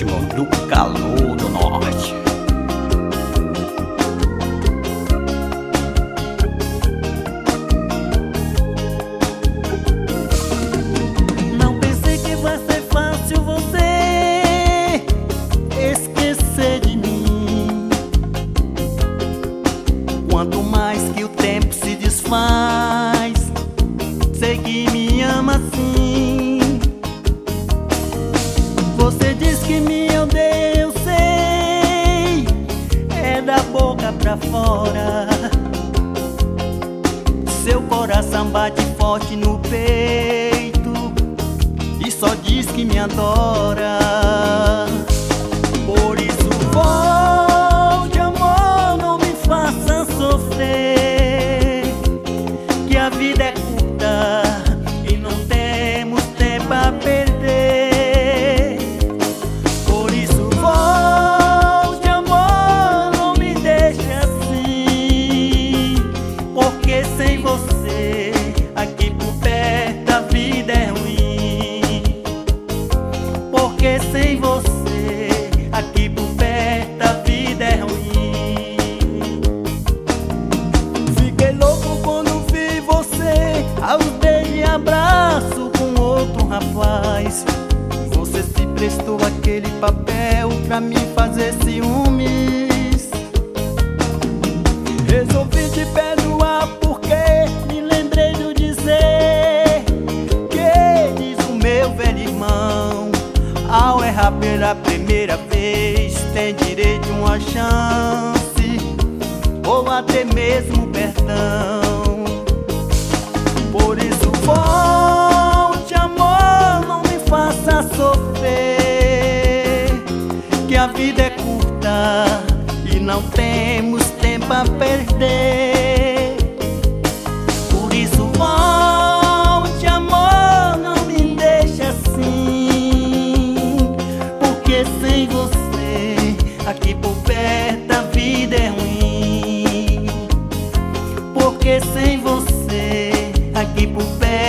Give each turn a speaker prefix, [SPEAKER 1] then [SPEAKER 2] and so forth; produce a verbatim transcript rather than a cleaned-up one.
[SPEAKER 1] ritmo do calor do norte.
[SPEAKER 2] Não pensei que vai ser fácil você esquecer de mim. Quanto mais que o tempo se desfaz, sei que me ama assim. Você diz que me odeia, eu sei, é da boca pra fora. Seu coração bate forte no peito e só diz que me adora. Por isso volte, amor, não me faça sofrer, que a vida é curta e não temos tempo a perder. Por isso volte, amor, não me deixe assim, porque sem você aqui por perto a vida é ruim. Porque sem você aqui por perto a vida é ruim. Fiquei louco quando vi você aos beijos e abraço com outro rapaz. Você se prestou aquele papel pra me fazer ciúmes. Resolvi te perdoar porque me lembrei de dizer que diz o meu velho irmão: ao errar pela primeira vez, tem direito a uma chance ou até mesmo perdão. Por isso volte, amor, não me faça sofrer, que a vida é curta e não temos tempo a perder. Por isso volte, amor, não me deixe assim, porque sem você aqui por perto a vida é ruim. Porque sem você aqui por perto